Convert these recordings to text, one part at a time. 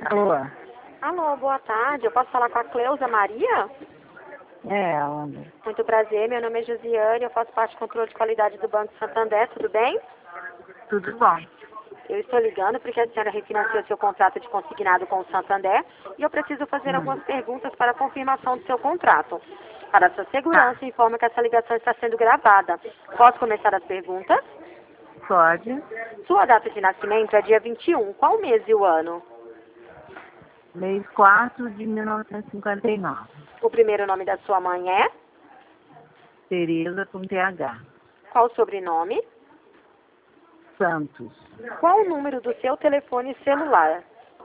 Alô? Alô, boa tarde. Eu posso falar com a Cleusa Maria? É ela. Muito prazer, meu nome é Josiane, eu faço parte do controle de qualidade do Banco Santander, tudo bem? Tudo bom? Eu estou ligando porque a senhora refinanciou seu contrato de consignado com o Santander e eu preciso fazer algumas perguntas para a confirmação do seu contrato. Para sua segurança, informa que essa ligação está sendo gravada. Posso começar as perguntas? Pode. Sua data de nascimento é dia 21. Qual mês e o ano? Mês 4 de 1959. O primeiro nome da sua mãe é? Tereza com TH. Qual o sobrenome? Santos. Qual o número do seu telefone celular?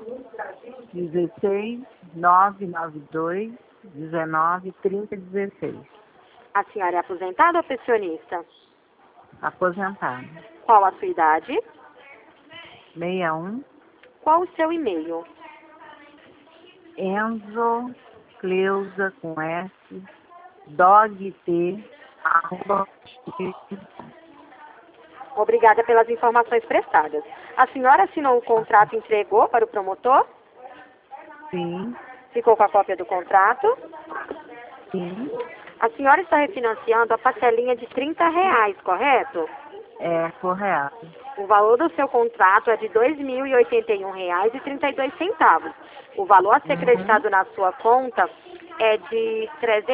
16 992 19 30 16. A senhora é aposentada ou pensionista? Aposentado. Qual a sua idade? 61 Qual o seu e-mail? Enzo Cleusa com S dog arroba Obrigada pelas informações prestadas. A senhora assinou o contrato e entregou para o promotor? Sim, Ficou com a cópia do contrato? sim, A senhora está refinanciando a parcelinha de R$ 30, correto? é correto. O valor do seu contrato é de R$ 2.081,32. O valor a ser creditado na sua conta é de R$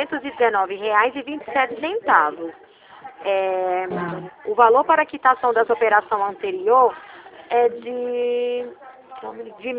319,27. O valor para a quitação das operações anterior é de R$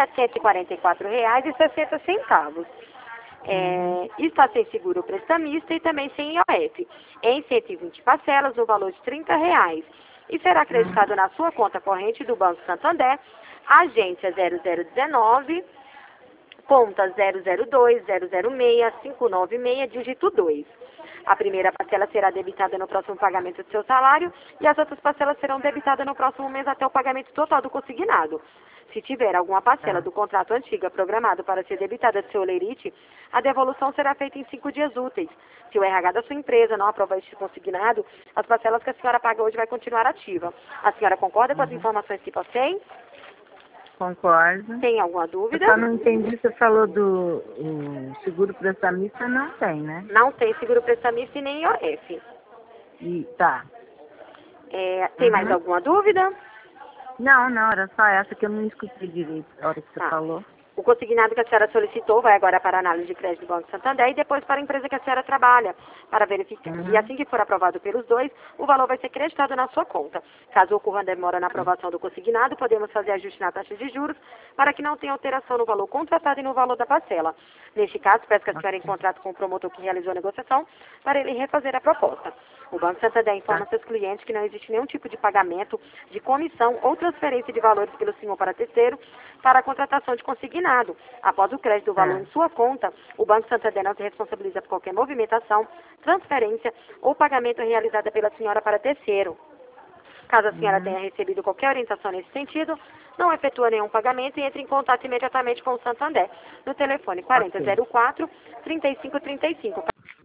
1.744,60. Está sem seguro prestamista e também sem IOF. Em 120 parcelas, o valor de R$ 30. E será acreditado na sua conta corrente do Banco Santander, agência 0019, conta 002-006-596, dígito 2. A primeira parcela será debitada no próximo pagamento do seu salário e as outras parcelas serão debitadas no próximo mês até o pagamento total do consignado. Se tiver alguma parcela do contrato antiga programado para ser debitada do seu lerite, a devolução será feita em 5 dias úteis. Se o RH da sua empresa não aprovar este consignado, as parcelas que a senhora paga hoje vai continuar ativa. A senhora concorda com as informações que passei? Concordo. Tem alguma Eu dúvida? só não entendi, você falou do seguro prestamista, não tem, né? Não tem seguro prestamista e nem IOF. E tá. Tem mais alguma dúvida? Não, não, era só essa que eu não escutei direito a hora que você Tá. falou. O consignado que a senhora solicitou vai agora para a análise de crédito do Banco Santander e depois para a empresa que a senhora trabalha, para verificar. E assim que for aprovado pelos dois, o valor vai ser creditado na sua conta. Caso ocorra demora na aprovação do consignado, podemos fazer ajuste na taxa de juros para que não tenha alteração no valor contratado e no valor da parcela. Neste caso, peço que a senhora em contrato com o promotor que realizou a negociação para ele refazer a proposta. O Banco Santander informa seus clientes que não existe nenhum tipo de pagamento de comissão ou transferência de valores pelo senhor para terceiro para a contratação de consignado. Após o crédito do valor em sua conta, o Banco Santander não se responsabiliza por qualquer movimentação, transferência ou pagamento realizada pela senhora para terceiro. Caso a senhora tenha recebido qualquer orientação nesse sentido, não efetua nenhum pagamento e entre em contato imediatamente com o Santander no telefone 4004-3535.